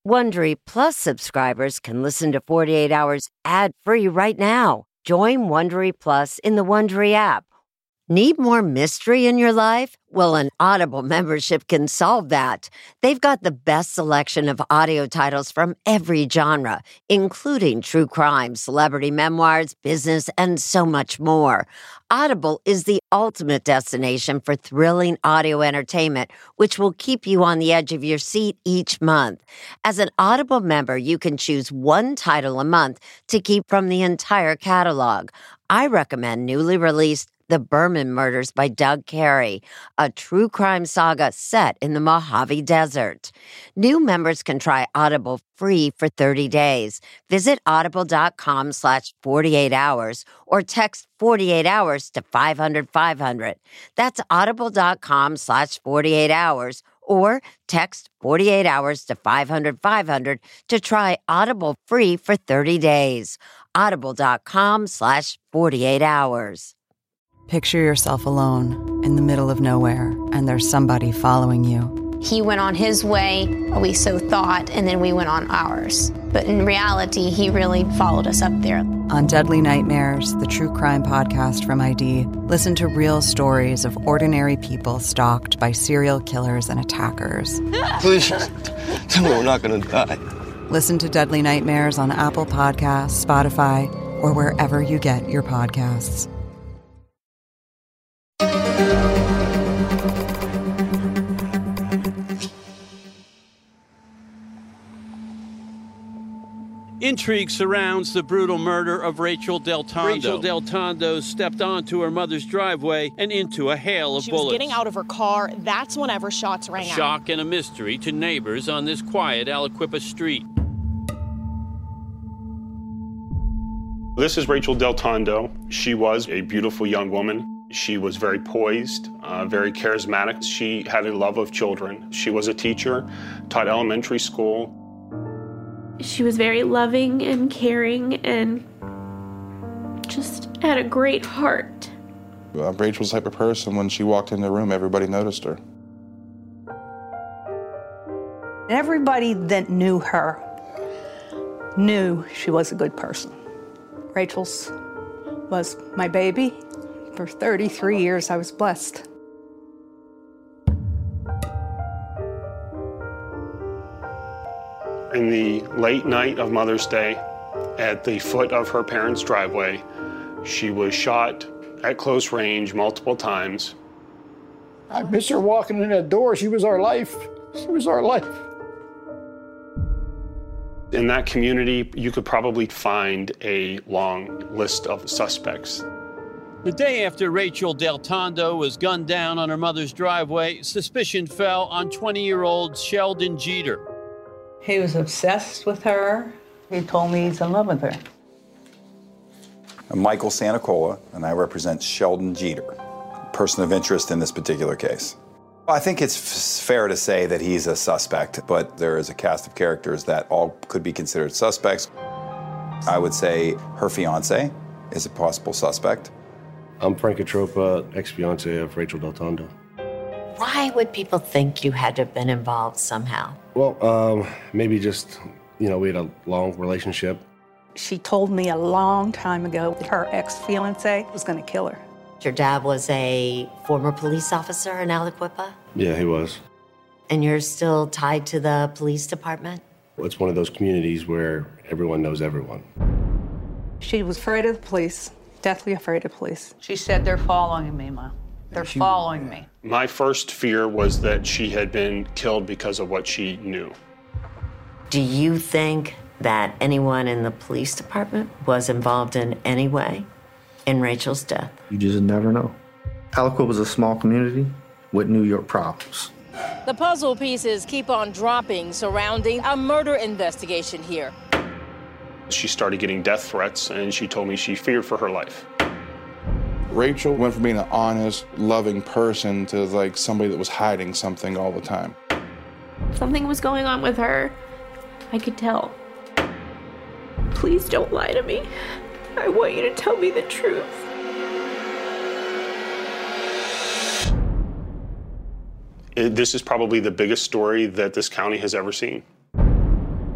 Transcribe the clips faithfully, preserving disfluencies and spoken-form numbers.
Wondery Plus subscribers can listen to forty-eight hours ad-free right now. Join Wondery Plus in the Wondery app. Need more mystery in your life? Well, an Audible membership can solve that. They've got the best selection of audio titles from every genre, including true crime, celebrity memoirs, business, and so much more. Audible is the ultimate destination for thrilling audio entertainment, which will keep you on the edge of your seat each month. As an Audible member, you can choose one title a month to keep from the entire catalog. I recommend newly released The Berman Murders by Doug Carey, a true crime saga set in the Mojave Desert. New members can try Audible free for thirty days. Visit audible.com slash 48 hours or text forty-eight hours to five hundred five hundred. That's audible.com slash 48 hours or text forty-eight hours to five hundred five hundred to try Audible free for thirty days. Audible.com slash 48 hours. Picture yourself alone in the middle of nowhere, and there's somebody following you. He went on his way, we so thought, and then we went on ours. But in reality, he really followed us up there. On Deadly Nightmares, the true crime podcast from I D, listen to real stories of ordinary people stalked by serial killers and attackers. Please, tell me we're not going to die. Listen to Deadly Nightmares on Apple Podcasts, Spotify, or wherever you get your podcasts. Intrigue surrounds the brutal murder of Rachel Del Tondo. Rachel Del Tondo stepped onto her mother's driveway and into a hail of she bullets. She was getting out of her car. That's whenever shots rang a out. Shock and a mystery to neighbors on this quiet Aliquippa street. This is Rachel Del Tondo. She was a beautiful young woman. She was very poised, uh, very charismatic. She had a love of children. She was a teacher, taught elementary school. She was very loving and caring and just had a great heart. Uh, Rachel's the type of person, when she walked in the room, everybody noticed her. Everybody that knew her knew she was a good person. Rachel's was my baby. For thirty-three years, I was blessed. In the late night of Mother's Day, at the foot of her parents' driveway, she was shot at close range multiple times. I miss her walking in that door. She was our life. She was our life. In that community, you could probably find a long list of suspects. The day after Rachel Del Tondo was gunned down on her mother's driveway, suspicion fell on twenty-year-old Sheldon Jeter. He was obsessed with her. He told me he's in love with her. I'm Michael Santacola, and I represent Sheldon Jeter, person of interest in this particular case. I think it's f- fair to say that he's a suspect, but there is a cast of characters that all could be considered suspects. I would say her fiance is a possible suspect. I'm Frank Atropa, ex-fiance of Rachel Del Tondo. Why would people think you had to have been involved somehow? Well, um, maybe just, you know, we had a long relationship. She told me a long time ago that her ex-fiance was going to kill her. Your dad was a former police officer in Aliquippa? Yeah, he was. And you're still tied to the police department? It's one of those communities where everyone knows everyone. She was afraid of the police, deathly afraid of police. She said, they're following me, Ma. They're she, following me. My first fear was that she had been killed because of what she knew. Do you think that anyone in the police department was involved in any way in Rachel's death? You just never know. Aliquippa was a small community with New York problems. The puzzle pieces keep on dropping surrounding a murder investigation here. She started getting death threats, and she told me she feared for her life. Rachel went from being an honest, loving person to like somebody that was hiding something all the time. Something was going on with her. I could tell. Please don't lie to me. I want you to tell me the truth. It, this is probably the biggest story that this county has ever seen.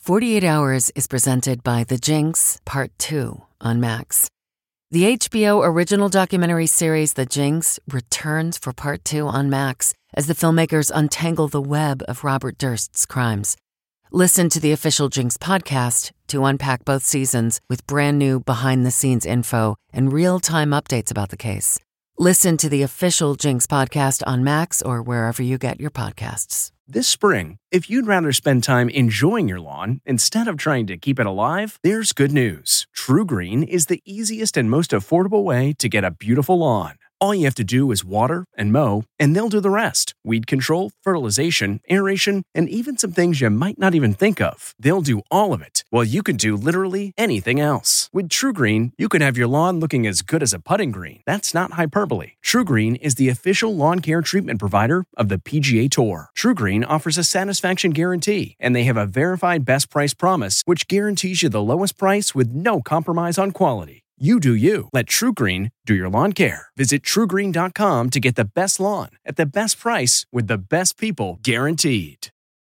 forty-eight hours is presented by The Jinx, Part two on Max. The H B O original documentary series The Jinx returns for Part two on Max as the filmmakers untangle the web of Robert Durst's crimes. Listen to the official Jinx podcast to unpack both seasons with brand new behind-the-scenes info and real-time updates about the case. Listen to the official Jinx podcast on Max or wherever you get your podcasts. This spring, if you'd rather spend time enjoying your lawn instead of trying to keep it alive, there's good news. True Green is the easiest and most affordable way to get a beautiful lawn. All you have to do is water and mow, and they'll do the rest. Weed control, fertilization, aeration, and even some things you might not even think of. They'll do all of it, while you can do literally anything else. With True Green, you can have your lawn looking as good as a putting green. That's not hyperbole. True Green is the official lawn care treatment provider of the P G A Tour. True Green offers a satisfaction guarantee, and they have a verified best price promise, which guarantees you the lowest price with no compromise on quality. You do you. Let True Green do your lawn care. Visit true green dot com to get the best lawn at the best price with the best people guaranteed.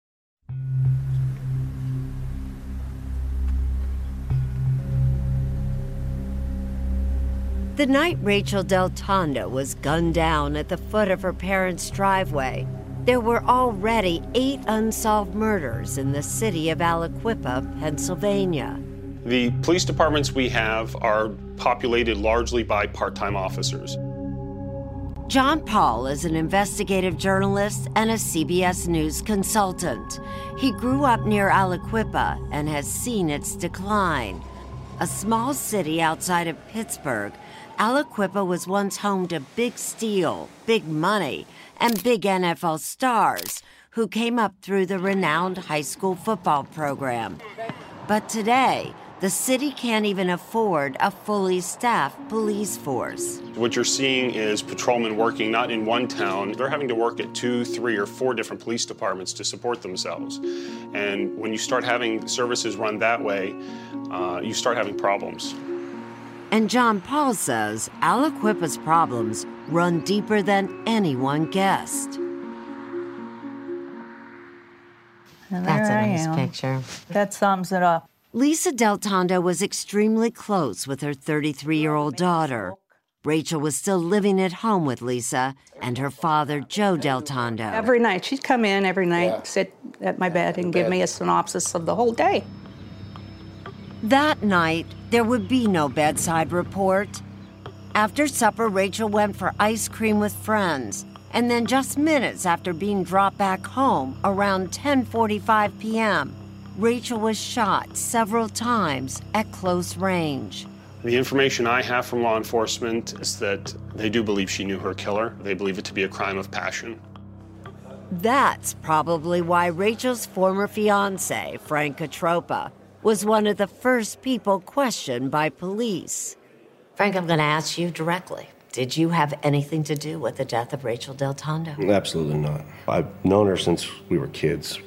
The night Rachel Del Tondo was gunned down at the foot of her parents' driveway, there were already eight unsolved murders in the city of Aliquippa, Pennsylvania. The police departments we have are populated largely by part-time officers. John Paul is an investigative journalist and a C B S News consultant. He grew up near Aliquippa and has seen its decline. A small city outside of Pittsburgh, Aliquippa was once home to Big Steel, Big Money, and big N F L stars who came up through the renowned high school football program. But today, the city can't even afford a fully staffed police force. What you're seeing is patrolmen working not in one town. They're having to work at two, three, or four different police departments to support themselves. And when you start having services run that way, uh, you start having problems. And John Paul says Aliquippa's problems run deeper than anyone guessed. And That's there a I nice am. picture. That sums it up. Lisa Del Tondo was extremely close with her thirty-three-year-old daughter. Rachel was still living at home with Lisa and her father, Joe Del Tondo. Every night, she'd come in every night, Yeah. sit at my bed, and give me a synopsis of the whole day. That night, there would be no bedside report. After supper, Rachel went for ice cream with friends. And then just minutes after being dropped back home, around ten forty-five p.m., Rachel was shot several times at close range. The information I have from law enforcement is that they do believe she knew her killer. They believe it to be a crime of passion. That's probably why Rachel's former fiancé, Frank Catropa, was one of the first people questioned by police. Frank, I'm going to ask you directly. Did you have anything to do with the death of Rachel Del Tondo? Absolutely not. I've known her since we were kids.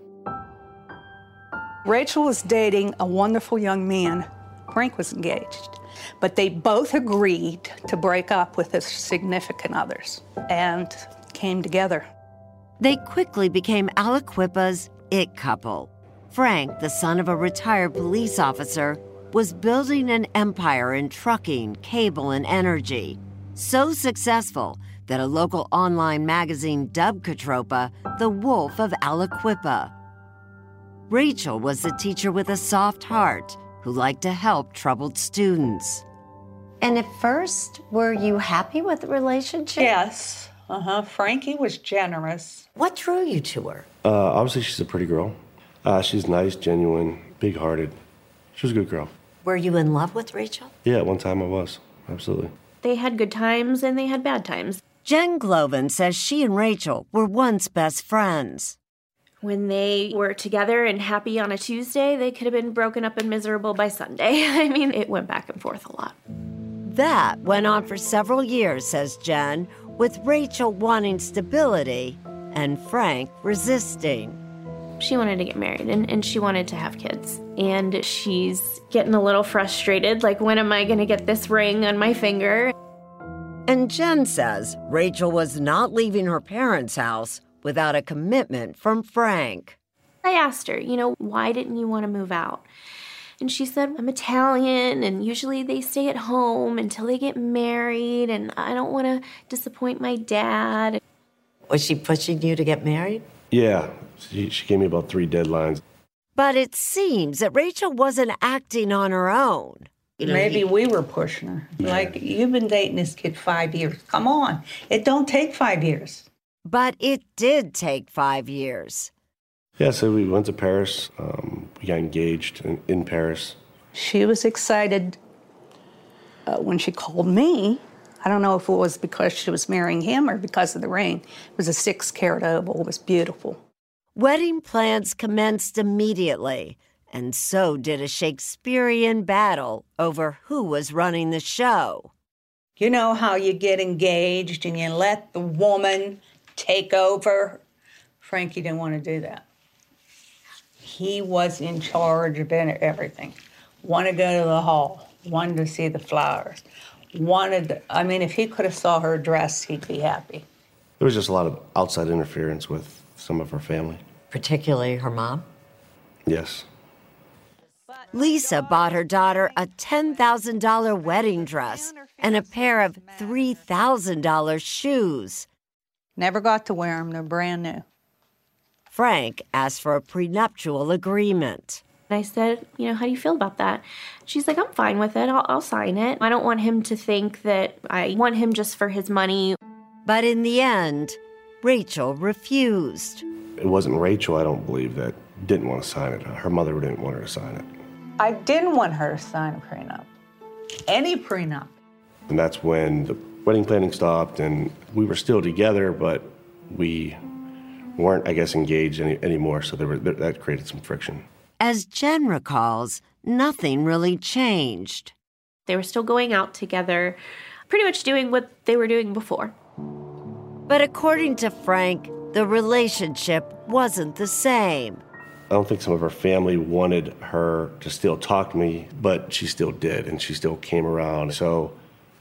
Rachel was dating a wonderful young man. Frank was engaged. But they both agreed to break up with their significant others and came together. They quickly became Aliquippa's it couple. Frank, the son of a retired police officer, was building an empire in trucking, cable, and energy. So successful that a local online magazine dubbed Catropa the Wolf of Aliquippa. Rachel was a teacher with a soft heart who liked to help troubled students. And at first, were you happy with the relationship? Yes. Uh-huh. Frankie was generous. What drew you to her? Uh, obviously, she's a pretty girl. Uh, she's nice, genuine, big-hearted. She was a good girl. Were you in love with Rachel? Yeah, at one time I was. Absolutely. They had good times and they had bad times. Jen Glovin says she and Rachel were once best friends. When they were together and happy on a Tuesday, they could have been broken up and miserable by Sunday. I mean, it went back and forth a lot. That went on for several years, says Jen, with Rachel wanting stability and Frank resisting. She wanted to get married and, and she wanted to have kids. And she's getting a little frustrated, like, when am I going to get this ring on my finger? And Jen says Rachel was not leaving her parents' house without a commitment from Frank. I asked her, you know, why didn't you want to move out? And she said, I'm Italian, and usually they stay at home until they get married, and I don't want to disappoint my dad. Was she pushing you to get married? Yeah, she, she gave me about three deadlines. But it seems that Rachel wasn't acting on her own. You know, Maybe he... we were pushing her. Yeah. Like, you've been dating this kid five years. Come on. It don't take five years. But it did take five years. Yeah, so we went to Paris. Um, we got engaged in, in Paris. She was excited uh, when she called me. I don't know if it was because she was marrying him or because of the ring. It was a six-carat opal. It was beautiful. Wedding plans commenced immediately, and so did a Shakespearean battle over who was running the show. You know how you get engaged and you let the woman take over? Frankie didn't want to do that. He was in charge of everything. Wanted to go to the hall, wanted to see the flowers, wanted to, I mean, if he could have saw her dress, he'd be happy. There was just a lot of outside interference with some of her family. Particularly her mom? Yes. Lisa bought her daughter a ten thousand dollars wedding dress and a pair of three thousand dollars shoes. Never got to wear them. They're brand new. Frank asked for a prenuptial agreement. I said, you know, how do you feel about that? She's like, I'm fine with it. I'll, I'll sign it. I don't want him to think that I want him just for his money. But in the end, Rachel refused. It wasn't Rachel, I don't believe, that didn't want to sign it. Her mother didn't want her to sign it. I didn't want her to sign a prenup. Any prenup. And that's when the wedding planning stopped, and we were still together, but we weren't, I guess, engaged any, anymore, so there were, that created some friction. As Jen recalls, nothing really changed. They were still going out together, pretty much doing what they were doing before. But according to Frank, the relationship wasn't the same. I don't think some of her family wanted her to still talk to me, but she still did, and she still came around. So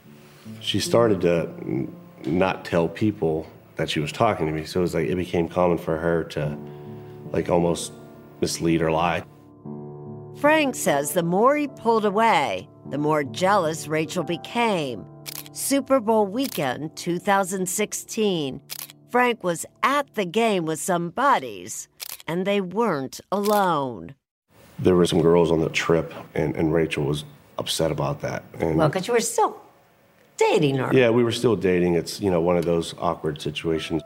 she started to not tell people that she was talking to me. So it was like it became common for her to like almost mislead or lie. Frank says the more he pulled away, the more jealous Rachel became. Super Bowl weekend two thousand sixteen, Frank was at the game with some buddies, and they weren't alone. There were some girls on the trip, and, and Rachel was upset about that. And well, because you were still dating her. Yeah, we were still dating. It's, you know, one of those awkward situations.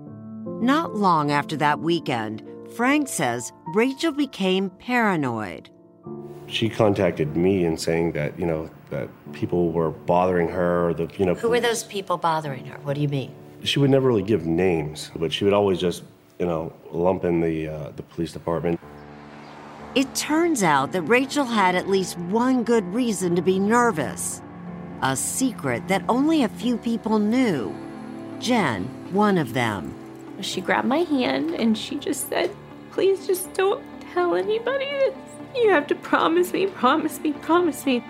Not long after that weekend, Frank says Rachel became paranoid. She contacted me and saying that, you know, that people were bothering her. Or the, you know, who were those people bothering her? What do you mean? She would never really give names, but she would always just, you know, lump in the uh, the police department. It turns out that Rachel had at least one good reason to be nervous. A secret that only a few people knew. Jen, one of them. She grabbed my hand and she just said, please just don't tell anybody this. You have to promise me, promise me, promise me.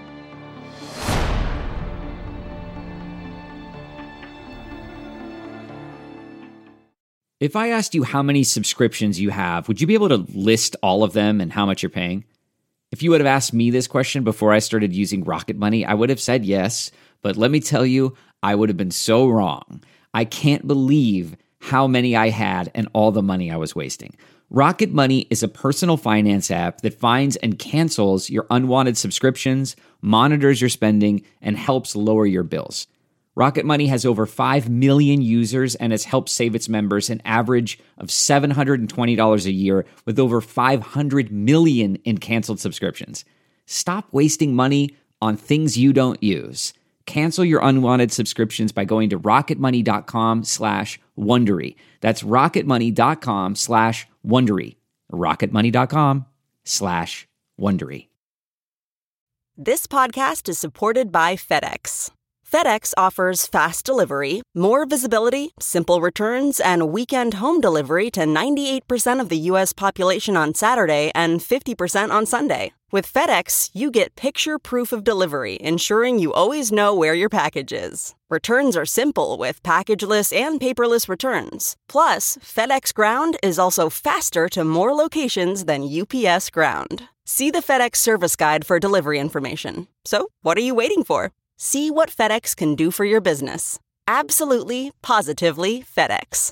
If I asked you how many subscriptions you have, would you be able to list all of them and how much you're paying? If you would have asked me this question before I started using Rocket Money, I would have said yes. But let me tell you, I would have been so wrong. I can't believe how many I had and all the money I was wasting. Rocket Money is a personal finance app that finds and cancels your unwanted subscriptions, monitors your spending, and helps lower your bills. Rocket Money has over five million users and has helped save its members an average of seven hundred twenty dollars a year with over five hundred million in canceled subscriptions. Stop wasting money on things you don't use. Cancel your unwanted subscriptions by going to rocketmoney.com slash Wondery. That's rocketmoney.com slash Wondery. rocketmoney.com slash Wondery. This podcast is supported by FedEx. FedEx offers fast delivery, more visibility, simple returns, and weekend home delivery to ninety-eight percent of the U S population on Saturday and fifty percent on Sunday. With FedEx, you get picture proof of delivery, ensuring you always know where your package is. Returns are simple with packageless and paperless returns. Plus, FedEx Ground is also faster to more locations than U P S Ground. See the FedEx service guide for delivery information. So, what are you waiting for? See what FedEx can do for your business. Absolutely, positively FedEx.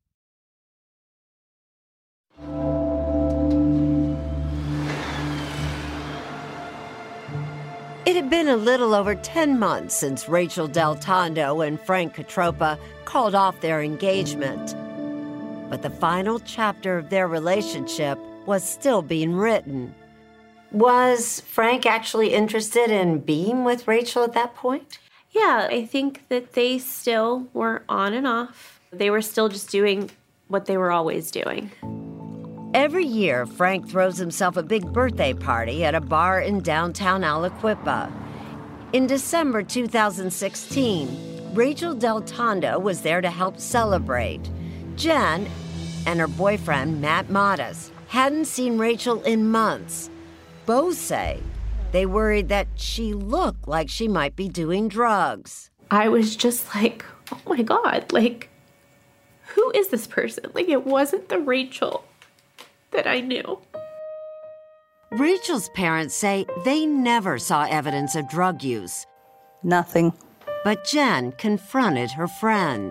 It had been a little over ten months since Rachel Del Tondo and Frank Catropa called off their engagement. But the final chapter of their relationship was still being written. Was Frank actually interested in being with Rachel at that point? Yeah, I think that they still were on and off. They were still just doing what they were always doing. Every year, Frank throws himself a big birthday party at a bar in downtown Aliquippa. In December two thousand sixteen, Rachel Del Tondo was there to help celebrate. Jen and her boyfriend, Matt Mattis, hadn't seen Rachel in months. Both say they worried that she looked like she might be doing drugs. I was just like, oh my God, like, who is this person? Like, it wasn't the Rachel that I knew. Rachel's parents say they never saw evidence of drug use. Nothing. But Jen confronted her friend.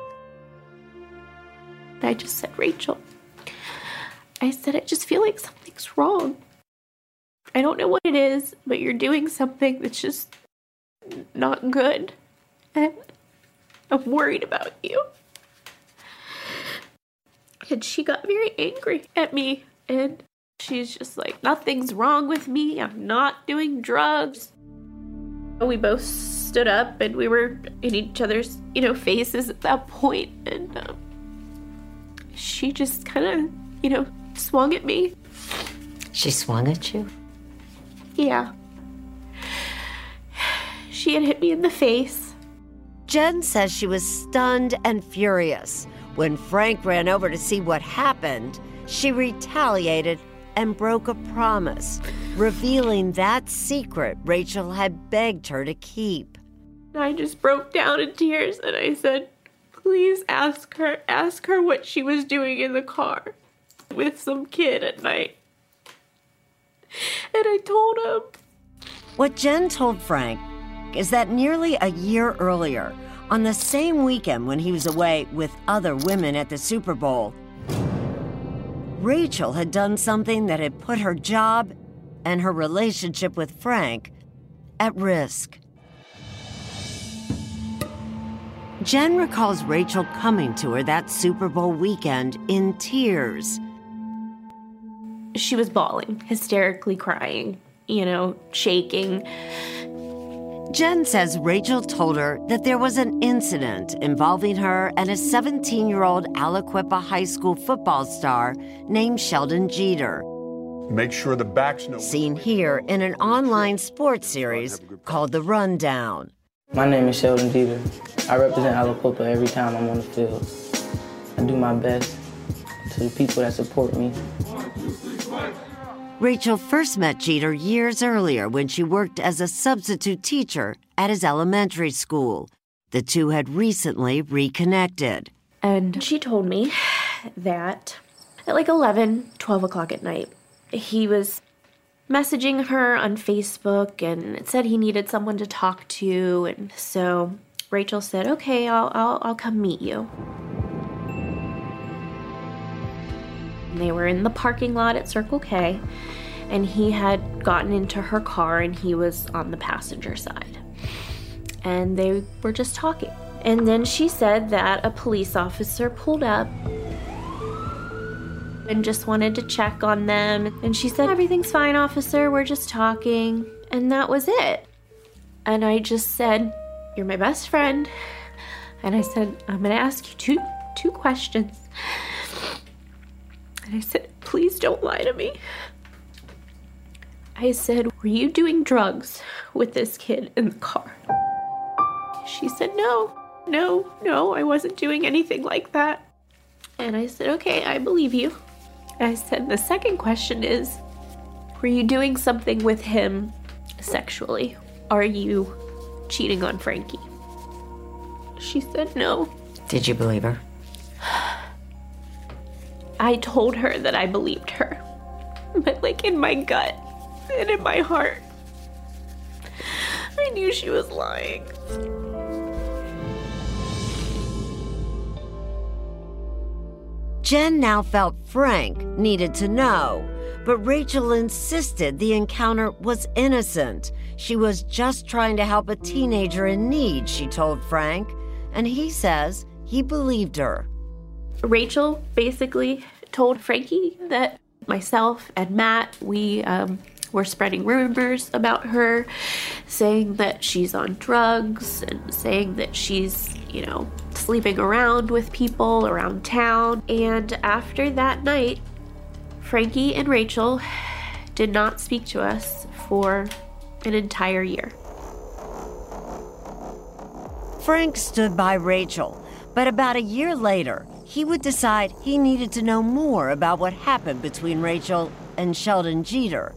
I just said, Rachel, I said, I just feel like something's wrong. I don't know what it is, but you're doing something that's just not good. And I'm worried about you. And she got very angry at me. And she's just like, nothing's wrong with me. I'm not doing drugs. We both stood up and we were in each other's, you know, faces at that point. And um, she just kind of, you know, swung at me. She swung at you? Yeah. She had hit me in the face. Jen says she was stunned and furious. When Frank ran over to see what happened, she retaliated and broke a promise, revealing that secret Rachel had begged her to keep. I just broke down in tears and I said, please ask her, ask her what she was doing in the car with some kid at night. And I told him. What Jen told Frank is that nearly a year earlier, on the same weekend when he was away with other women at the Super Bowl, Rachel had done something that had put her job and her relationship with Frank at risk. Jen recalls Rachel coming to her that Super Bowl weekend in tears. She was bawling, hysterically crying, you know, shaking. Jen says Rachel told her that there was an incident involving her and a seventeen-year-old Aliquippa High School football star named Sheldon Jeter. Make sure the backs know. Seen here in an online sports series called The Rundown. My name is Sheldon Jeter. I represent Aliquippa every time I'm on the field. I do my best to the people that support me. Rachel first met Jeter years earlier when she worked as a substitute teacher at his elementary school. The two had recently reconnected. And she told me that at like eleven, twelve o'clock at night, he was messaging her on Facebook and it said he needed someone to talk to. And so Rachel said, okay, I'll, I'll, I'll come meet you. They were in the parking lot at Circle K, and he had gotten into her car and he was on the passenger side. And they were just talking. And then she said that a police officer pulled up and just wanted to check on them. And she said, everything's fine, officer, we're just talking. And that was it. And I just said, you're my best friend. And I said, I'm gonna ask you two, two questions. And I said, please don't lie to me. I said, were you doing drugs with this kid in the car? She said, no, no, no, I wasn't doing anything like that. And I said, okay, I believe you. And I said, the second question is, were you doing something with him sexually? Are you cheating on Frankie? She said no. Did you believe her? I told her that I believed her. But like in my gut and in my heart, I knew she was lying. Jen now felt Frank needed to know, but Rachel insisted the encounter was innocent. She was just trying to help a teenager in need, she told Frank, and he says he believed her. Rachel basically told Frankie that myself and Matt, we um, were spreading rumors about her, saying that she's on drugs and saying that she's, you know, sleeping around with people around town. And after that night, Frankie and Rachel did not speak to us for an entire year. Frank stood by Rachel, but about a year later, he would decide he needed to know more about what happened between Rachel and Sheldon Jeter.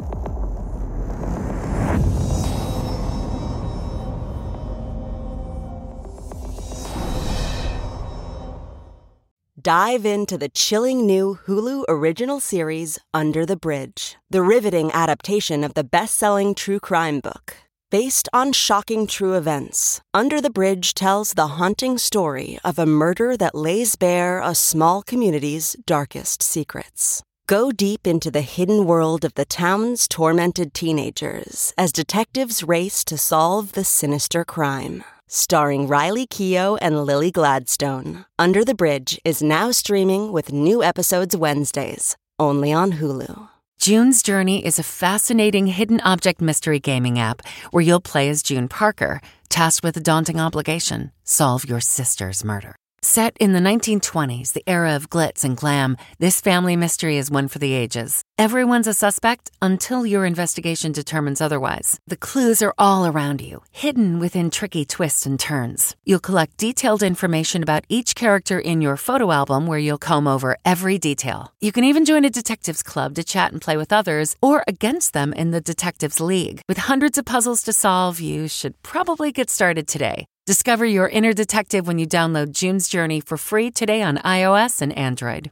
Dive into the chilling new Hulu original series, Under the Bridge, the riveting adaptation of the best-selling true crime book. Based on shocking true events, Under the Bridge tells the haunting story of a murder that lays bare a small community's darkest secrets. Go deep into the hidden world of the town's tormented teenagers as detectives race to solve the sinister crime. Starring Riley Keough and Lily Gladstone, Under the Bridge is now streaming with new episodes Wednesdays, only on Hulu. June's Journey is a fascinating hidden object mystery gaming app where you'll play as June Parker, tasked with a daunting obligation: solve your sister's murder. Set in the nineteen twenties, the era of glitz and glam, this family mystery is one for the ages. Everyone's a suspect until your investigation determines otherwise. The clues are all around you, hidden within tricky twists and turns. You'll collect detailed information about each character in your photo album where you'll comb over every detail. You can even join a detectives club to chat and play with others or against them in the Detectives League. With hundreds of puzzles to solve, you should probably get started today. Discover your inner detective when you download June's Journey for free today on iOS and Android.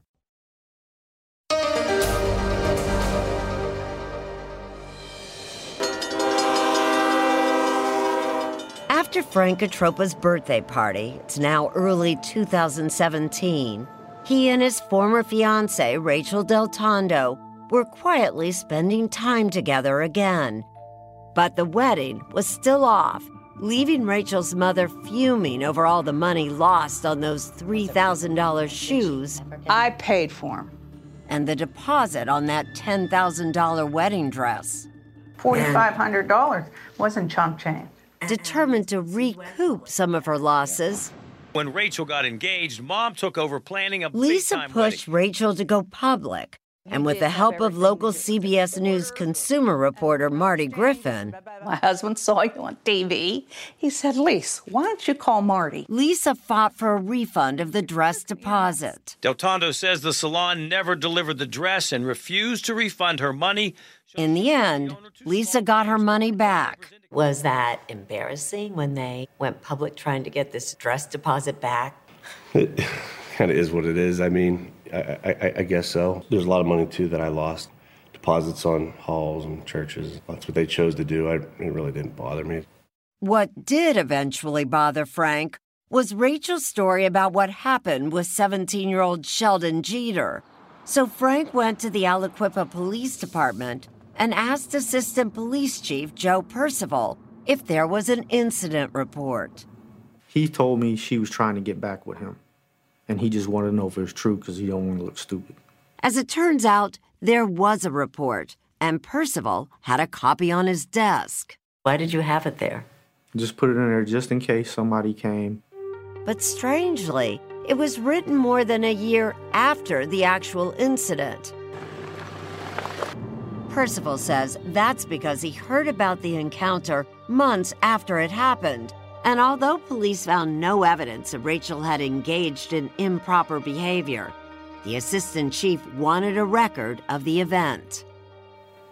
After Frank Atropa's birthday party, it's now early two thousand seventeen, he and his former fiancée, Rachel Del Tondo, were quietly spending time together again. But the wedding was still off, leaving Rachel's mother fuming over all the money lost on those three thousand dollars shoes. I paid for them. And the deposit on that ten thousand dollars wedding dress. four thousand five hundred dollars wasn't chump change. Determined to recoup some of her losses, when Rachel got engaged, Mom took over planning a Lisa big-time pushed wedding. Rachel to go public. And with the help of local C B S News consumer reporter Marty Griffin, My husband saw you on T V. He said, Lisa, why don't you call Marty? Lisa fought for a refund of the dress deposit. Del Tondo says the salon never delivered the dress and refused to refund her money. In the end, Lisa got her money back. Was that embarrassing when they went public trying to get this dress deposit back? It kind of is what it is. I mean, I, I, I guess so. There's a lot of money, too, that I lost. Deposits on halls and churches. That's what they chose to do. I, it really didn't bother me. What did eventually bother Frank was Rachel's story about what happened with seventeen-year-old Sheldon Jeter. So Frank went to the Aliquippa Police Department and asked Assistant Police Chief Joe Percival if there was an incident report. He told me she was trying to get back with him, and he just wanted to know if it was true because he don't want to look stupid. As it turns out, there was a report, and Percival had a copy on his desk. Why did you have it there? Just put it in there just in case somebody came. But strangely, it was written more than a year after the actual incident. Percival says that's because he heard about the encounter months after it happened. And although police found no evidence that Rachel had engaged in improper behavior, the assistant chief wanted a record of the event.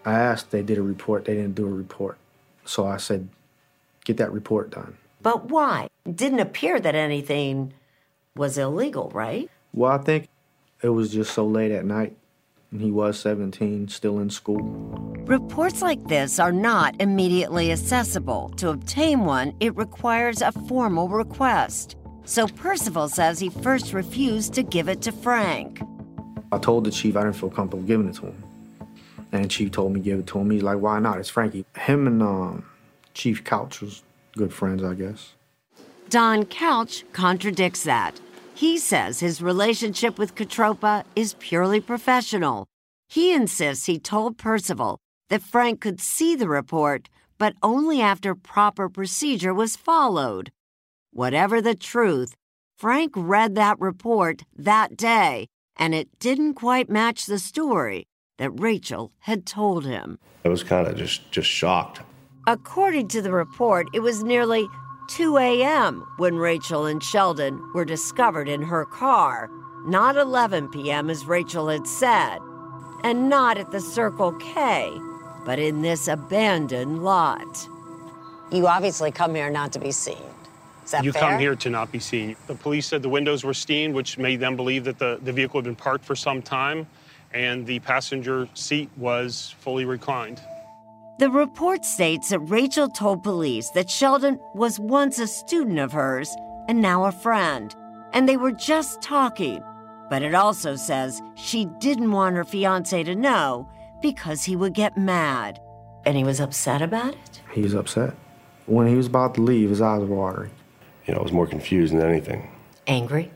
I asked, they did a report. They didn't do a report. So I said, get that report done. But why? It didn't appear that anything was illegal, right? Well, I think it was just so late at night, and he was seventeen, still in school. Reports like this are not immediately accessible. To obtain one, it requires a formal request. So Percival says he first refused to give it to Frank. I told the chief I didn't feel comfortable giving it to him. And Chief told me to give it to him. He's like, why not? It's Frankie. Him and um, Chief Couch was good friends, I guess. Don Couch contradicts that. He says his relationship with Katropa is purely professional. He insists he told Percival that Frank could see the report, but only after proper procedure was followed. Whatever the truth, Frank read that report that day, and it didn't quite match the story that Rachel had told him. I was kind of just, just shocked. According to the report, it was nearly two a.m. when Rachel and Sheldon were discovered in her car, not eleven p.m. as Rachel had said, and not at the Circle K, but in this abandoned lot. You obviously come here not to be seen. Is that You fair? come here to not be seen. The police said the windows were steamed, which made them believe that the, the vehicle had been parked for some time, and the passenger seat was fully reclined. The report states that Rachel told police that Sheldon was once a student of hers and now a friend, and they were just talking. But it also says she didn't want her fiancé to know because he would get mad. And he was upset about it? He was upset. When he was about to leave, his eyes were watering. You know, I was more confused than anything. Angry?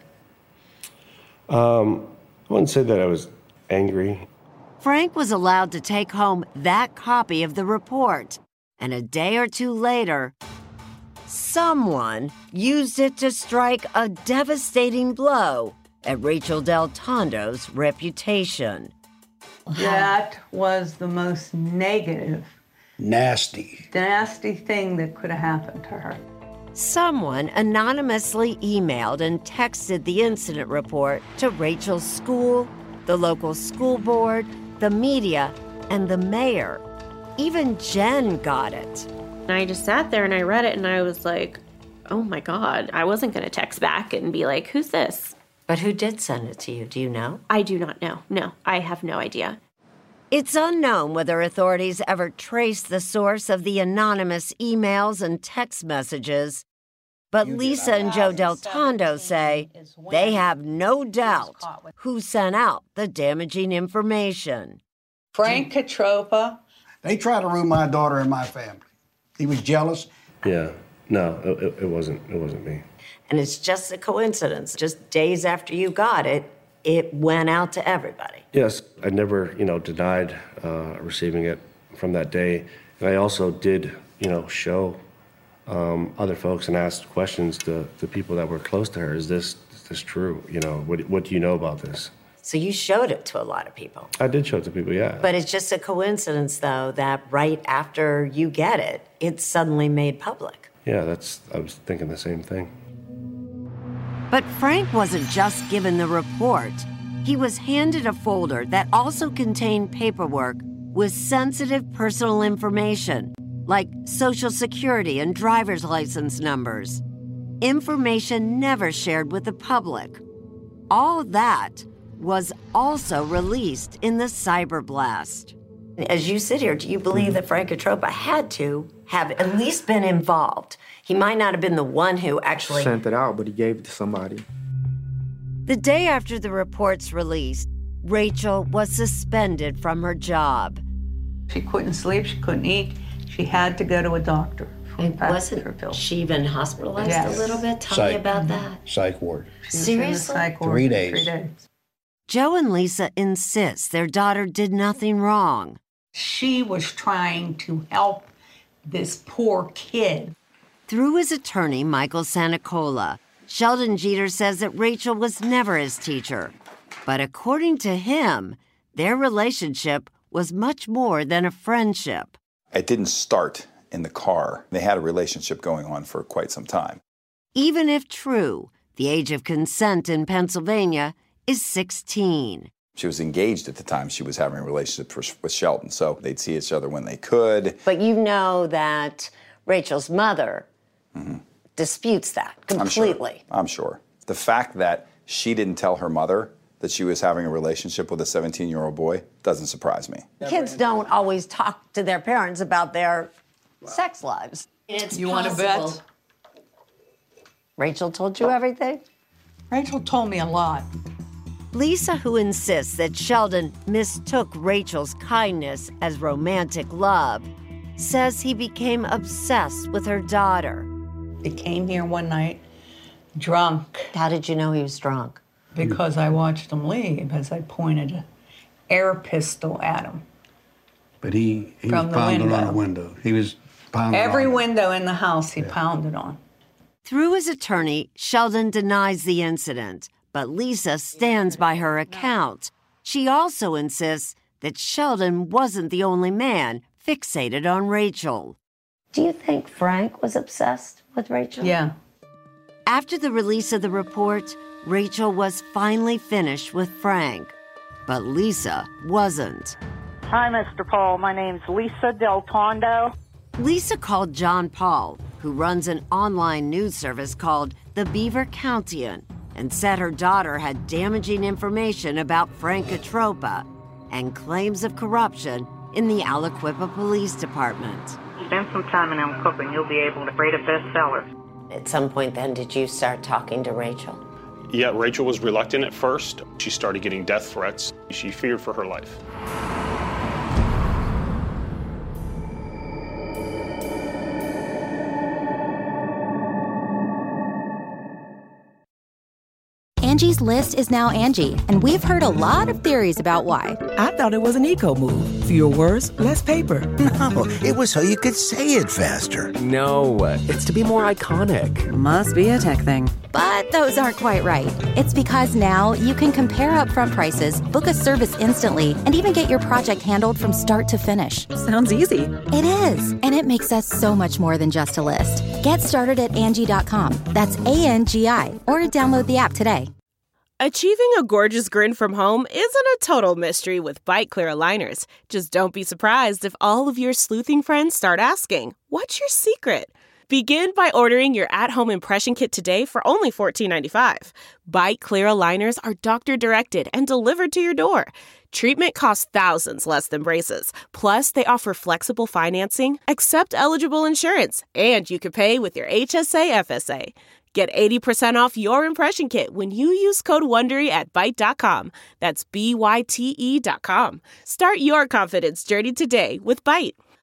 Um, I wouldn't say that I was angry. Frank was allowed to take home that copy of the report, and a day or two later, someone used it to strike a devastating blow at Rachel Del Tondo's reputation. That was the most negative, Nasty. nasty thing that could have happened to her. Someone anonymously emailed and texted the incident report to Rachel's school, the local school board, the media, and the mayor. Even Jen got it. And I just sat there and I read it and I was like, oh my God. I wasn't going to text back and be like, who's this? But who did send it to you? Do you know? I do not know. No, I have no idea. It's unknown whether authorities ever traced the source of the anonymous emails and text messages, but Lisa and Joe Del Tondo say they have no doubt who sent out the damaging information. Frank Katropa. They tried to ruin my daughter and my family. He was jealous. Yeah, no, it, it wasn't. It wasn't me. And it's just a coincidence. Just days after you got it, it went out to everybody. Yes, I never, you know, denied uh, receiving it from that day. And I also did, you know, show um, other folks and ask questions to the people that were close to her. Is this is this true? You know, what what do you know about this? So you showed it to a lot of people. I did show it to people, yeah. But it's just a coincidence, though, that right after you get it, it's suddenly made public. Yeah, that's. I was thinking the same thing. But Frank wasn't just given the report. He was handed a folder that also contained paperwork with sensitive personal information, like Social Security and driver's license numbers. Information never shared with the public. All that was also released in the cyberblast. As you sit here, do you believe that Frank Katropa had to have at least been involved? He might not have been the one who actually sent it out, but he gave it to somebody. The day after the report's release, Rachel was suspended from her job. She couldn't sleep, she couldn't eat. She had to go to a doctor. And wasn't she even hospitalized Yes. a little bit? Tell Psych. me about that. Psych ward. She was in the Seriously? psych ward Three for days. Three days. Joe and Lisa insist their daughter did nothing wrong. She was trying to help this poor kid. Through his attorney, Michael Santacola, Sheldon Jeter says that Rachel was never his teacher. But according to him, their relationship was much more than a friendship. It didn't start in the car. They had a relationship going on for quite some time. Even if true, the age of consent in Pennsylvania is sixteen. She was engaged at the time she was having a relationship with Sheldon, so they'd see each other when they could. But you know that Rachel's mother mm-hmm. disputes that completely. I'm sure. I'm sure. The fact that she didn't tell her mother that she was having a relationship with a seventeen-year-old boy doesn't surprise me. Kids don't always talk to their parents about their sex lives. It's You want to bet? Rachel told you everything? Rachel told me a lot. Lisa, who insists that Sheldon mistook Rachel's kindness as romantic love, says he became obsessed with her daughter. He came here one night drunk. How did you know he was drunk? Because I watched him leave as I pointed an air pistol at him. But he, he From was the pounding on window. a window. He was pounding Every on window in the house he pounded on. Through his attorney, Sheldon denies the incident, but Lisa stands by her account. She also insists that Sheldon wasn't the only man fixated on Rachel. Do you think Frank was obsessed with Rachel? Yeah. After the release of the report, Rachel was finally finished with Frank, but Lisa wasn't. Hi, Mister Paul. My name's Lisa Del Tondo. Lisa called John Paul, who runs an online news service called The Beaver Countian, and said her daughter had damaging information about Frank Atropa and claims of corruption in the Aliquippa Police Department. Spend some time in Aliquippa and you'll be able to rate a bestseller. At some point then, did you start talking to Rachel? Yeah, Rachel was reluctant at first. She started getting death threats. She feared for her life. Angie's List is now Angie, and we've heard a lot of theories about why. I thought it was an eco move. Fewer words, less paper. No, it was so you could say it faster. No, it's to be more iconic. Must be a tech thing. But those aren't quite right. It's because now you can compare upfront prices, book a service instantly, and even get your project handled from start to finish. Sounds easy. It is, and it makes us so much more than just a list. Get started at Angie dot com. That's A N G I, or download the app today. Achieving a gorgeous grin from home isn't a total mystery with Bite Clear aligners. Just don't be surprised if all of your sleuthing friends start asking, "What's your secret?" Begin by ordering your at-home impression kit today for only fourteen ninety-five. Bite Clear aligners are doctor-directed and delivered to your door. Treatment costs thousands less than braces. Plus, they offer flexible financing, accept eligible insurance, and you can pay with your H S A F S A. Get eighty percent off your impression kit when you use code WONDERY at Byte dot com. That's B Y T E dot com. Start your confidence journey today with Byte.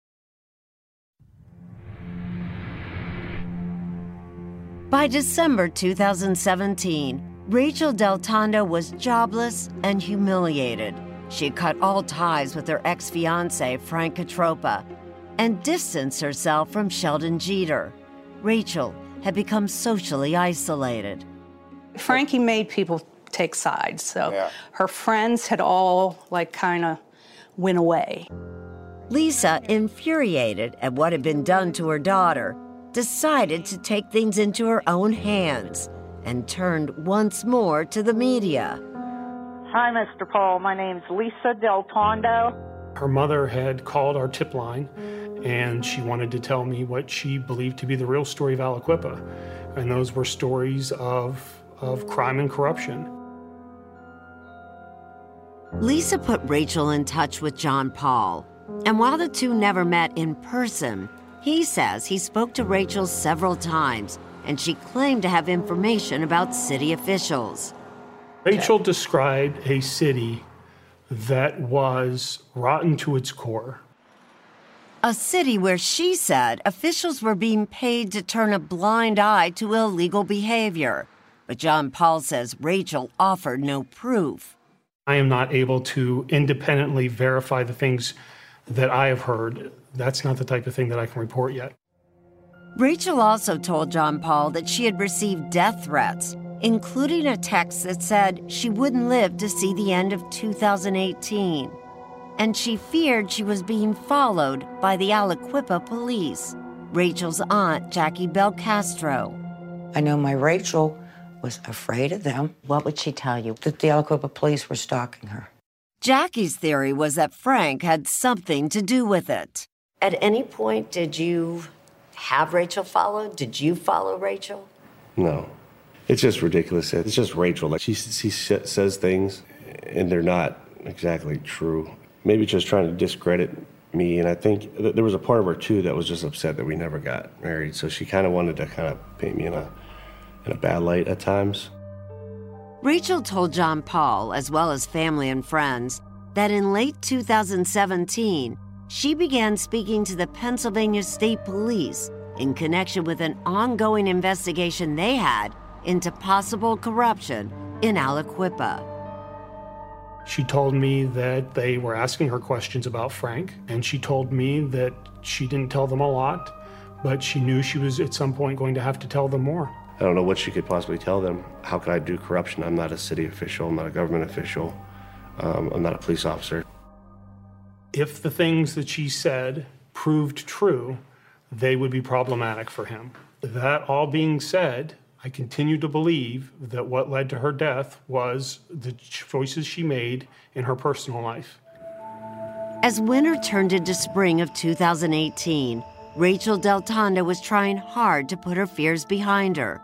By December two thousand seventeen, Rachel Del Tondo was jobless and humiliated. She cut all ties with her ex-fiancé, Frank Atropa, and distanced herself from Sheldon Jeter. Rachel had become socially isolated. Frankie made people take sides, so Yeah. her friends had all, like, kind of went away. Lisa, infuriated at what had been done to her daughter, decided to take things into her own hands and turned once more to the media. Hi, Mister Paul. My name's Lisa Del Tondo. Her mother had called our tip line, and she wanted to tell me what she believed to be the real story of Aliquippa. And those were stories of, of crime and corruption. Lisa put Rachel in touch with John Paul, and while the two never met in person, he says he spoke to Rachel several times, and she claimed to have information about city officials. Rachel described a city that was rotten to its core. A city where she said officials were being paid to turn a blind eye to illegal behavior. But John Paul says Rachel offered no proof. I am not able to independently verify the things that I have heard. That's not the type of thing that I can report yet. Rachel also told John Paul that she had received death threats, including a text that said she wouldn't live to see the end of two thousand eighteen. And she feared she was being followed by the Aliquippa police, Rachel's aunt, Jackie Belcastro. I know my Rachel was afraid of them. What would she tell you? That the Aliquippa police were stalking her. Jackie's theory was that Frank had something to do with it. At any point, did you have Rachel followed? Did you follow Rachel? No. It's just ridiculous. It's just Rachel. Like she, she says things, and they're not exactly true. Maybe just trying to discredit me. And I think there was a part of her, too, that was just upset that we never got married. So she kind of wanted to kind of paint me in a, in a bad light at times. Rachel told John Paul, as well as family and friends, that in late two thousand seventeen, she began speaking to the Pennsylvania State Police in connection with an ongoing investigation they had into possible corruption in Aliquippa. She told me that they were asking her questions about Frank, and she told me that she didn't tell them a lot, but she knew she was at some point going to have to tell them more. I don't know what she could possibly tell them. How could I do corruption? I'm not a city official. I'm not a government official. Um, I'm not a police officer. If the things that she said proved true, they would be problematic for him. That all being said, I continue to believe that what led to her death was the choices she made in her personal life. As winter turned into spring of two thousand eighteen, Rachel Del Tondo was trying hard to put her fears behind her.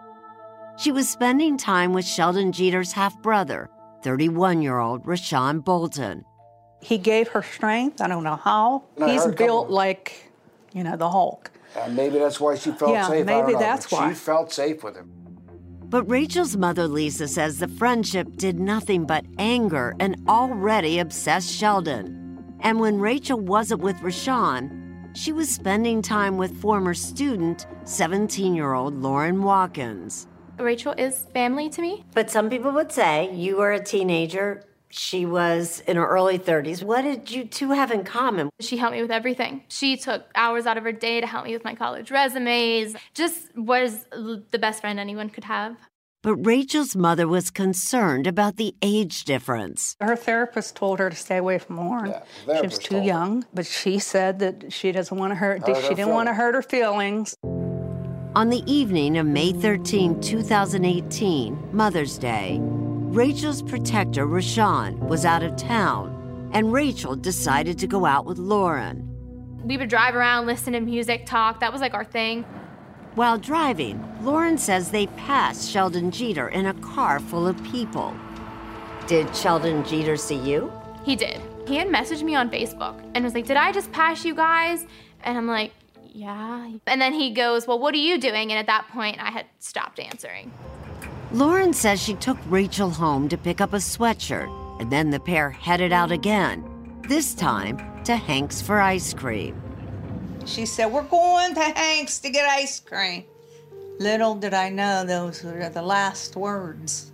She was spending time with Sheldon Jeter's half-brother, thirty-one-year-old Rashawn Bolton. He gave her strength. I don't know how. No, He's her built couple- like, you know, the Hulk. And maybe that's why she felt Yeah, safe. I maybe don't know, that's but why. She felt safe with him. But Rachel's mother, Lisa, says the friendship did nothing but anger an already obsessed Sheldon. And when Rachel wasn't with Rashawn, she was spending time with former student, seventeen-year-old Lauren Watkins. Rachel is family to me. But some people would say you were a teenager. She was in her early thirties. What did you two have in common? She helped me with everything. She took hours out of her day to help me with my college resumes. Just was the best friend anyone could have. But Rachel's mother was concerned about the age difference. Her therapist told her to stay away from Lauren. Yeah, she was therapist too told her. young, but she said that she doesn't want to hurt. Hurt she her didn't want to feelings. hurt her feelings. On the evening of May thirteenth, two thousand eighteen, Mother's Day, Rachel's protector, Rashawn, was out of town, and Rachel decided to go out with Lauren. We would drive around, listen to music, talk. That was like our thing. While driving, Lauren says they passed Sheldon Jeter in a car full of people. Did Sheldon Jeter see you? He did. He had messaged me on Facebook and was like, did I just pass you guys? And I'm like, yeah. And then he goes, well, what are you doing? And at that point, I had stopped answering. Lauren says she took Rachel home to pick up a sweatshirt, and then the pair headed out again, this time to Hank's for ice cream. She said, we're going to Hank's to get ice cream. Little did I know those were the last words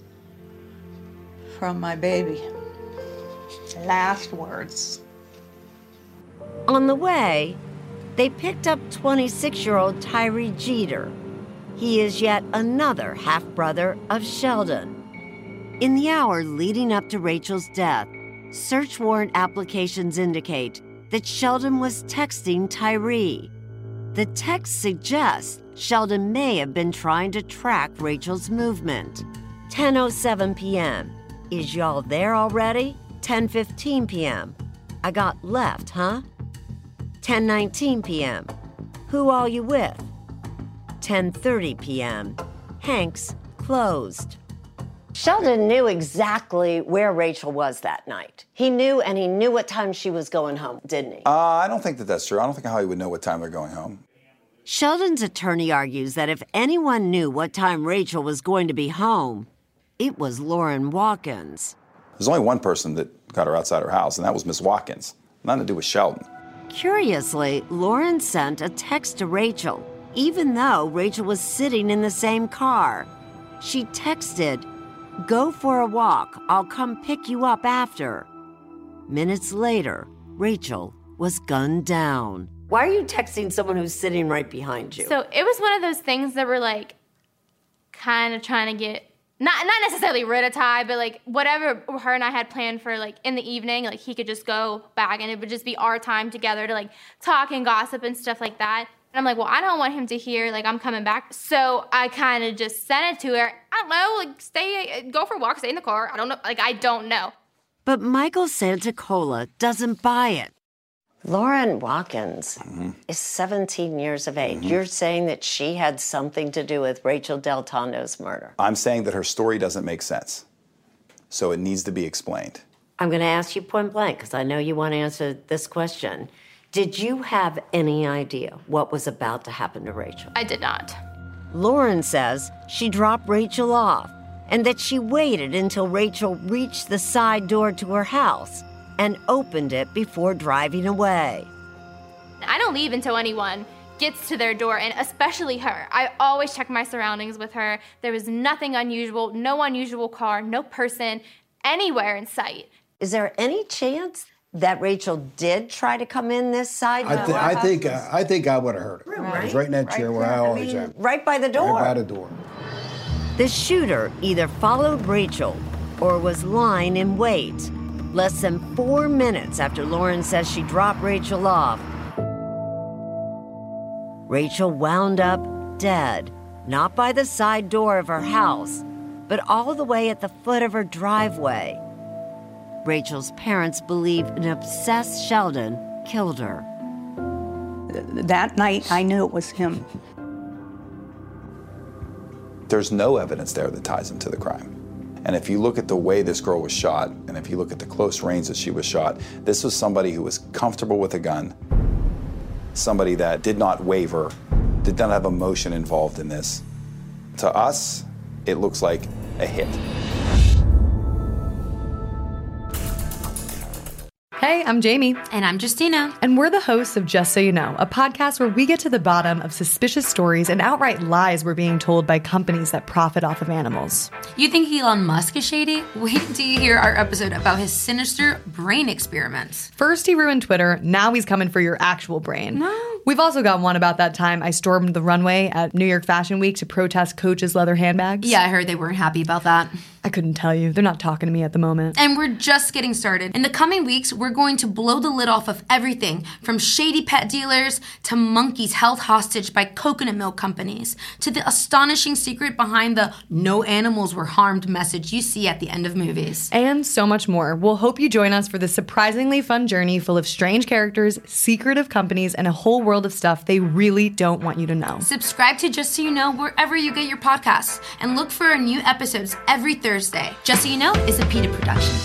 from my baby. Last words. On the way, they picked up twenty-six-year-old Tyree Jeter. He is yet another half-brother of Sheldon. In the hour leading up to Rachel's death, search warrant applications indicate that Sheldon was texting Tyree. The text suggests Sheldon may have been trying to track Rachel's movement. ten oh seven p.m. Is y'all there already? ten fifteen p.m. I got left, huh? ten nineteen p.m. Who all you with? ten thirty p.m. Hank's closed. Sheldon knew exactly where Rachel was that night. He knew, and he knew what time she was going home, didn't he? Uh, I don't think that that's true. I don't think how he would know what time they're going home. Sheldon's attorney argues that if anyone knew what time Rachel was going to be home, it was Lauren Watkins. There's only one person that got her outside her house, and that was Miss Watkins. Nothing to do with Sheldon. Curiously, Lauren sent a text to Rachel, even though Rachel was sitting in the same car. She texted, "Go for a walk. I'll come pick you up after." Minutes later, Rachel was gunned down. Why are you texting someone who's sitting right behind you? So it was one of those things that were like kind of trying to get, not not necessarily rid of Ty, but like whatever her and I had planned for like in the evening, like he could just go back and it would just be our time together to like talk and gossip and stuff like that. And I'm like, well, I don't want him to hear like I'm coming back. So I kind of just sent it to her. I don't know, like stay, go for a walk, stay in the car. I don't know, like I don't know. But Michael Santacola doesn't buy it. Lauren Watkins mm-hmm. is seventeen years of age. Mm-hmm. You're saying that she had something to do with Rachel Del Tondo's murder. I'm saying that her story doesn't make sense, so it needs to be explained. I'm going to ask you point blank, because I know you want to answer this question. Did you have any idea what was about to happen to Rachel? I did not. Lauren says she dropped Rachel off and that she waited until Rachel reached the side door to her house and opened it before driving away. I don't leave until anyone gets to their door, and especially her. I always check my surroundings with her. There was nothing unusual, no unusual car, no person anywhere in sight. Is there any chance that Rachel did try to come in this side door? I, th- I think uh, I think I would have heard her. Right. I was right in that chair right where I there. always I mean, am. Right by the door. Right by the door. The shooter either followed Rachel or was lying in wait. Less than four minutes after Lauren says she dropped Rachel off, Rachel wound up dead, not by the side door of her house, but all the way at the foot of her driveway. Rachel's parents believe an obsessed Sheldon killed her. That night, I knew it was him. There's no evidence there that ties him to the crime. And if you look at the way this girl was shot, and if you look at the close range that she was shot, this was somebody who was comfortable with a gun, somebody that did not waver, did not have emotion involved in this. To us, it looks like a hit. Hey, I'm Jamie. And I'm Justina. And we're the hosts of Just So You Know, a podcast where we get to the bottom of suspicious stories and outright lies we're being told by companies that profit off of animals. You think Elon Musk is shady? Wait till you hear our episode about his sinister brain experiments. First he ruined Twitter, now he's coming for your actual brain. No. We've also got one about that time I stormed the runway at New York Fashion Week to protest Coach's leather handbags. Yeah, I heard they weren't happy about that. I couldn't tell you. They're not talking to me at the moment. And we're just getting started. In the coming weeks, we're going to blow the lid off of everything from shady pet dealers to monkeys held hostage by coconut milk companies to the astonishing secret behind the no animals were harmed message you see at the end of movies. And so much more. We'll hope you join us for this surprisingly fun journey full of strange characters, secretive companies, and a whole world of stuff they really don't want you to know. Subscribe to Just So You Know wherever you get your podcasts and look for our new episodes every Thursday. Just So You Know is a PETA production.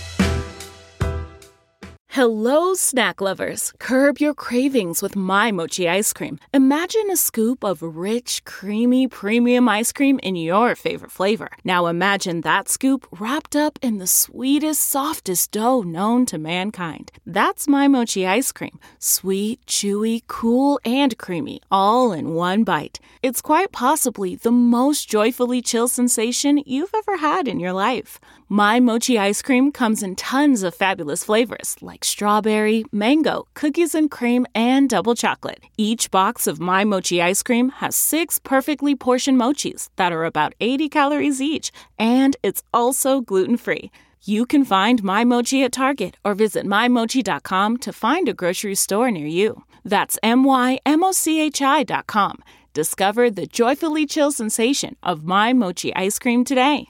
Hello, snack lovers. Curb your cravings with My Mochi ice cream. Imagine a scoop of rich, creamy, premium ice cream in your favorite flavor. Now imagine that scoop wrapped up in the sweetest, softest dough known to mankind. That's My Mochi ice cream. Sweet, chewy, cool, and creamy, all in one bite. It's quite possibly the most joyfully chill sensation you've ever had in your life. My Mochi ice cream comes in tons of fabulous flavors like strawberry, mango, cookies and cream, and double chocolate. Each box of My Mochi ice cream has six perfectly portioned mochis that are about eighty calories each, and it's also gluten-free. You can find My Mochi at Target or visit my mochi dot com to find a grocery store near you. That's M Y M O C H I dot com. Discover the joyfully chill sensation of My Mochi ice cream today.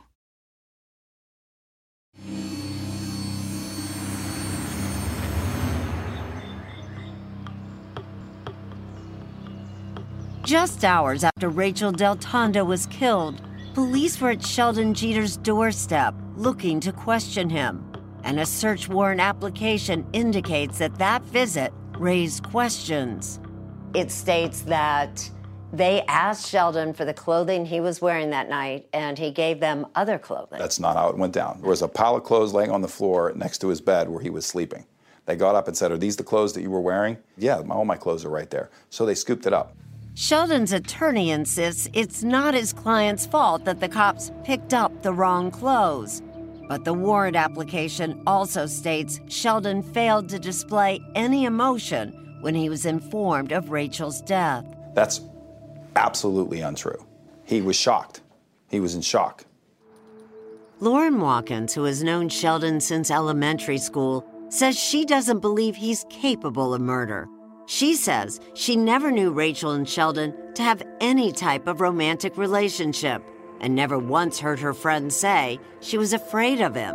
Just hours after Rachel Del Tondo was killed, police were at Sheldon Jeter's doorstep looking to question him. And a search warrant application indicates that that visit raised questions. It states that they asked Sheldon for the clothing he was wearing that night, and he gave them other clothing. That's not how it went down. There was a pile of clothes laying on the floor next to his bed where he was sleeping. They got up and said, "Are these the clothes that you were wearing?" "Yeah, all my clothes are right there." So they scooped it up. Sheldon's attorney insists it's not his client's fault that the cops picked up the wrong clothes. But the warrant application also states Sheldon failed to display any emotion when he was informed of Rachel's death. That's absolutely untrue. He was shocked. He was in shock. Lauren Watkins, who has known Sheldon since elementary school, says she doesn't believe he's capable of murder. She says she never knew Rachel and Sheldon to have any type of romantic relationship and never once heard her friends say she was afraid of him.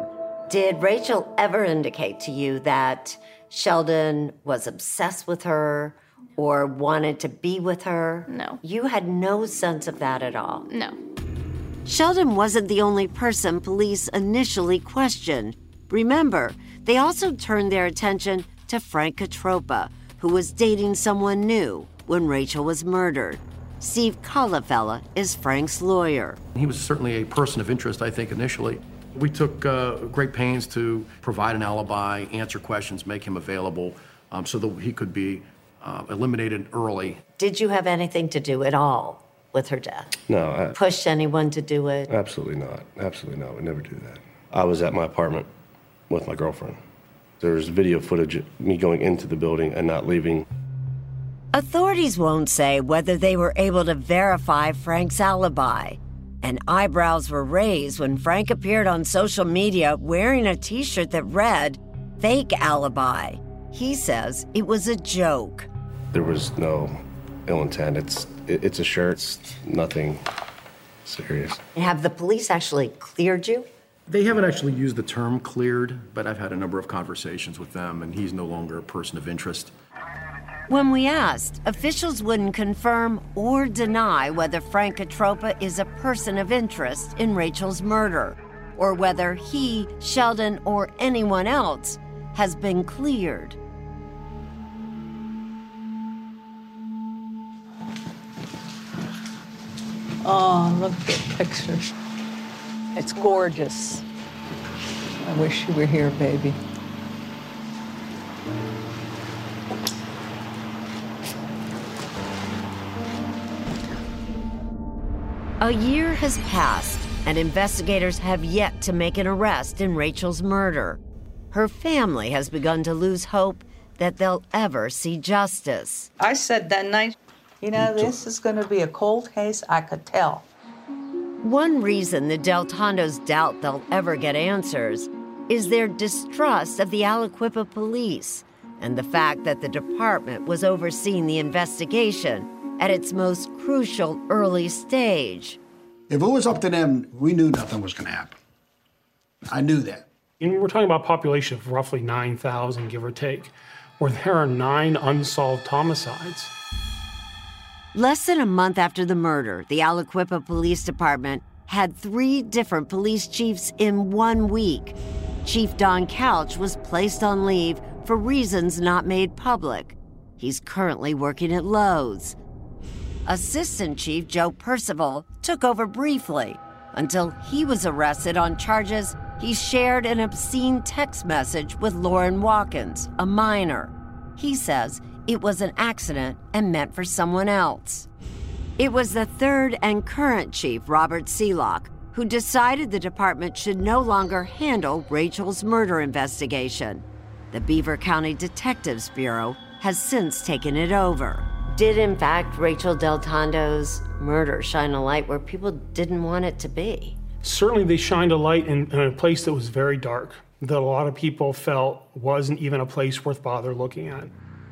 Did Rachel ever indicate to you that Sheldon was obsessed with her or wanted to be with her? No. You had no sense of that at all? No. Sheldon wasn't the only person police initially questioned. Remember, they also turned their attention to Frank Catropa, who was dating someone new when Rachel was murdered. Steve Colafella is Frank's lawyer. He was certainly a person of interest, I think, initially. We took uh, great pains to provide an alibi, answer questions, make him available um, so that he could be uh, eliminated early. Did you have anything to do at all with her death? No. I, Push anyone to do it? Absolutely not. Absolutely not. I would never do that. I was at my apartment with my girlfriend. There's video footage of me going into the building and not leaving. Authorities won't say whether they were able to verify Frank's alibi. And eyebrows were raised when Frank appeared on social media wearing a t-shirt that read, "Fake alibi." He says it was a joke. There was no ill intent. It's, it, it's a shirt. It's nothing serious. Have the police actually cleared you? They haven't actually used the term cleared, but I've had a number of conversations with them, and he's no longer a person of interest. When we asked, officials wouldn't confirm or deny whether Frank Catropa is a person of interest in Rachel's murder, or whether he, Sheldon, or anyone else has been cleared. Oh, look at the pictures. It's gorgeous. I wish you were here, baby. A year has passed, and investigators have yet to make an arrest in Rachel's murder. Her family has begun to lose hope that they'll ever see justice. I said that night, you know, this is going to be a cold case, I could tell. One reason the Del Tondos doubt they'll ever get answers is their distrust of the Aliquippa police and the fact that the department was overseeing the investigation at its most crucial early stage. If it was up to them, we knew nothing was going to happen. I knew that. And we're talking about a population of roughly nine thousand, give or take, where there are nine unsolved homicides. Less than a month after the murder, the Aliquippa Police Department had three different police chiefs in one week. Chief Don Couch was placed on leave for reasons not made public. He's currently working at Lowe's. Assistant Chief Joe Percival took over briefly until he was arrested on charges he shared an obscene text message with Lauren Watkins, a minor. He says it was an accident and meant for someone else. It was the third and current chief, Robert Seelock, who decided the department should no longer handle Rachel's murder investigation. The Beaver County Detectives Bureau has since taken it over. Did, in fact, Rachel Del Tondo's murder shine a light where people didn't want it to be? Certainly they shined a light in, in a place that was very dark, that a lot of people felt wasn't even a place worth bother looking at.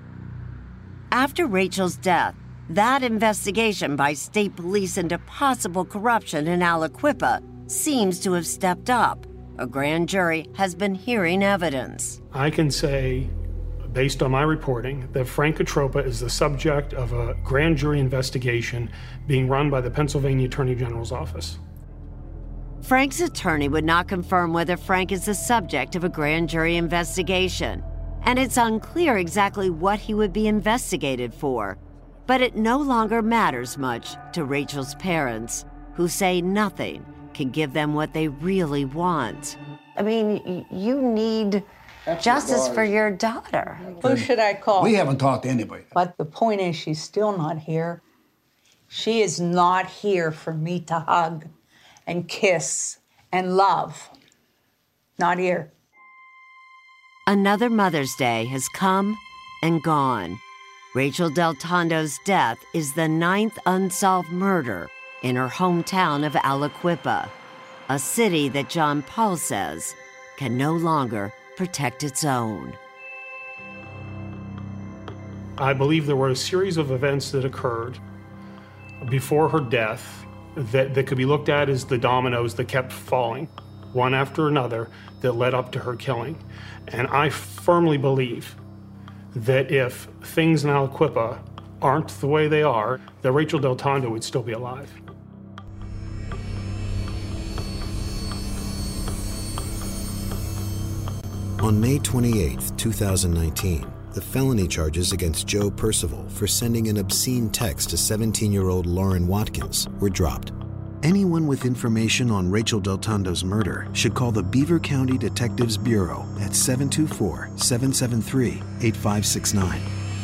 After Rachel's death, that investigation by state police into possible corruption in Aliquippa seems to have stepped up. A grand jury has been hearing evidence. I can say, based on my reporting, that Frank Catropa is the subject of a grand jury investigation being run by the Pennsylvania Attorney General's office. Frank's attorney would not confirm whether Frank is the subject of a grand jury investigation, and it's unclear exactly what he would be investigated for. But it no longer matters much to Rachel's parents, who say nothing can give them what they really want. I mean, you need That's justice for your daughter. Who should I call? We haven't talked to anybody. But the point is, she's still not here. She is not here for me to hug and kiss and love. Not here. Another Mother's Day has come and gone. Rachel Del Tondo's death is the ninth unsolved murder in her hometown of Aliquippa, a city that John Paul says can no longer protect its own. I believe there were a series of events that occurred before her death that, that could be looked at as the dominoes that kept falling. one after another, that led up to her killing. And I firmly believe that if things in Aliquippa aren't the way they are, that Rachel Del Tondo would still be alive. On May twenty-eighth, two thousand nineteen, the felony charges against Joe Percival for sending an obscene text to seventeen-year-old Lauren Watkins were dropped. Anyone with information on Rachel Del Tondo's murder should call the Beaver County Detectives Bureau at seven two four, seven seven three, eight five six nine.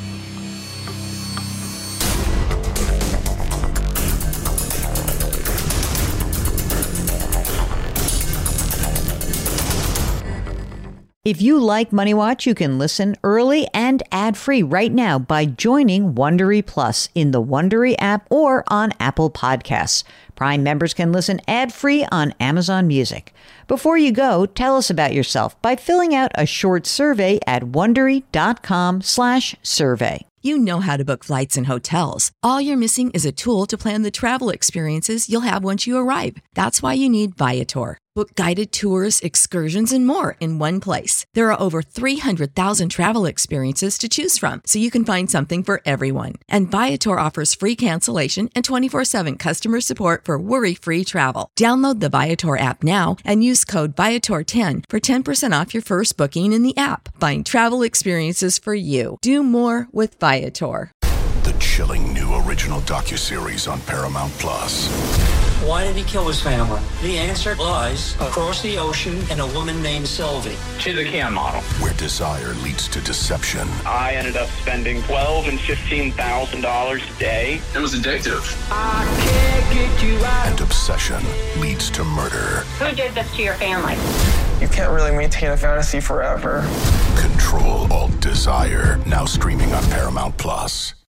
If you like Money Watch, you can listen early and ad-free right now by joining Wondery Plus in the Wondery app or on Apple Podcasts. Prime members can listen ad-free on Amazon Music. Before you go, tell us about yourself by filling out a short survey at Wondery.com slash survey. You know how to book flights and hotels. All you're missing is a tool to plan the travel experiences you'll have once you arrive. That's why you need Viator. Book guided tours, excursions, and more in one place. There are over three hundred thousand travel experiences to choose from, so you can find something for everyone. And Viator offers free cancellation and twenty-four seven customer support for worry-free travel. Download the Viator app now and use code Viator ten for ten percent off your first booking in the app. Find travel experiences for you. Do more with Viator. The chilling new original docuseries on Paramount Plus. Why did he kill his family? The answer lies across the ocean in a woman named Sylvie. She's a Ken model. Where desire leads to deception. I ended up spending twelve and fifteen thousand dollars a day. It was addictive. I can't get you out. And obsession leads to murder. Who did this to your family? You can't really maintain a fantasy forever. Control Alt Desire. Now streaming on Paramount Plus.